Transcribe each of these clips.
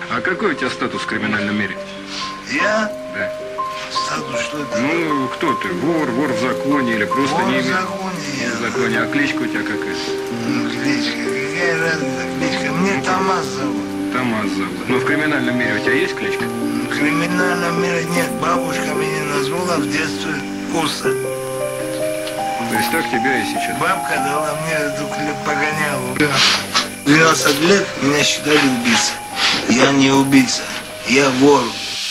А какой у тебя статус в криминальном мире? Я? Да. Статус что это? Ну, кто ты? Вор в законе или просто Вор не в имеешь? законе я. В законе. А кличка у тебя какая? Кличка? Какая разница кличка? Мне Томас зовут. Томас зовут. Но в криминальном мире у тебя есть кличка? В криминальном мире нет. Бабушка меня назвала в детстве Куса. То есть так тебя и сейчас? Бабка дала мне эту погонялу. 12 лет меня считали убийцей. Я не убийца, я вор.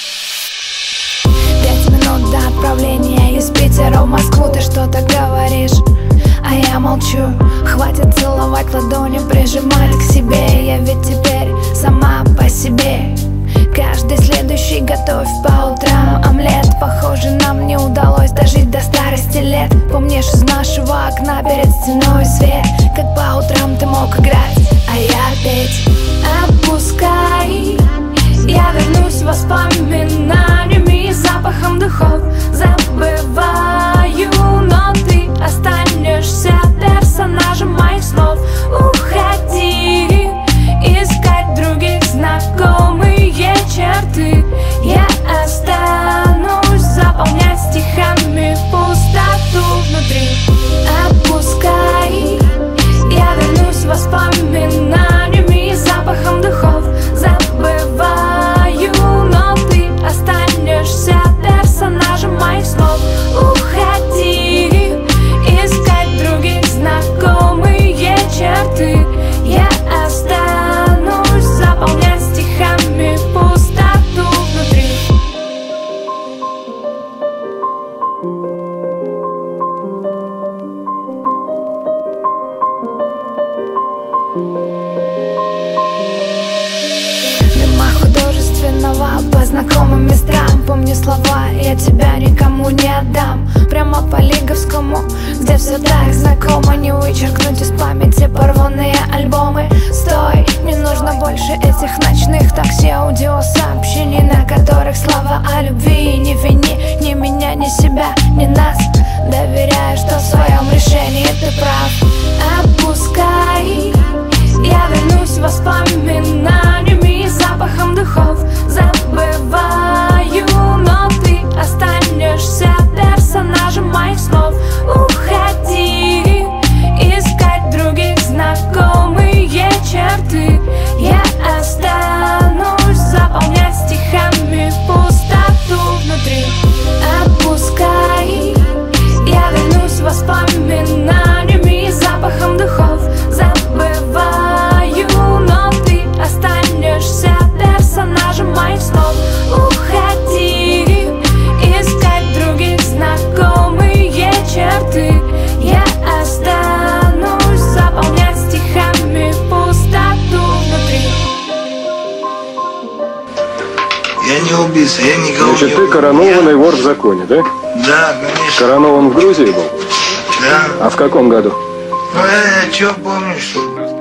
5 минут до отправления из Питера в Москву. Ты что-то говоришь, а я молчу. Хватит целовать ладони, прижимать к себе. Я ведь теперь сама по себе. Каждый следующий готовь по утрам омлет. Похоже, нам не удалось дожить до старости лет. Помнишь, из нашего окна перед стеной свет, как по утрам ты мог играть, а я петь. Отпускай, я вернусь воспоминаниями, запахом духов забываю, но ты останешься персонажем моих снов. Уходи, искать других знакомые черты. Я останусь заполнять стихами пустоту внутри. Отпускай, я вернусь воспоминаниями, запахом духов забываю, но ты останешься персонажем моих снов. Уходи, искать других знакомые черты. Я останусь заполнять стихами пустоту внутри. Мимо художественного по знакомым местам. Помню слова, я тебя никому не отдам. Прямо по Лиговскому, где все так знакомо. Не вычеркнуть из памяти порванные альбомы. Стой, не нужно больше этих ночных такси, аудиосообщений, на которых слова о любви. Не вини ни меня, ни себя, ни нас, доверяя, что в своем решении ты прав. Отпускай, я вернусь воспоминаниями, запахом духов забываю, но ты останешься персонажем моих снов. Уходи, искать других знакомые черты. Я останусь заполнять стихами пустоту внутри. Отпускай, я вернусь воспоминаниями, запахом духов забываю, но ты останешься персонажем моих снов. Уходи, искать других знакомые черты. Я останусь заполнять стихами пустоту внутри. Я не убийца, я никого Значит, не ты убил. коронованный вор в законе, да? Да, конечно. Коронован в Грузии был? Да. А в каком году? Ну, я что помню, что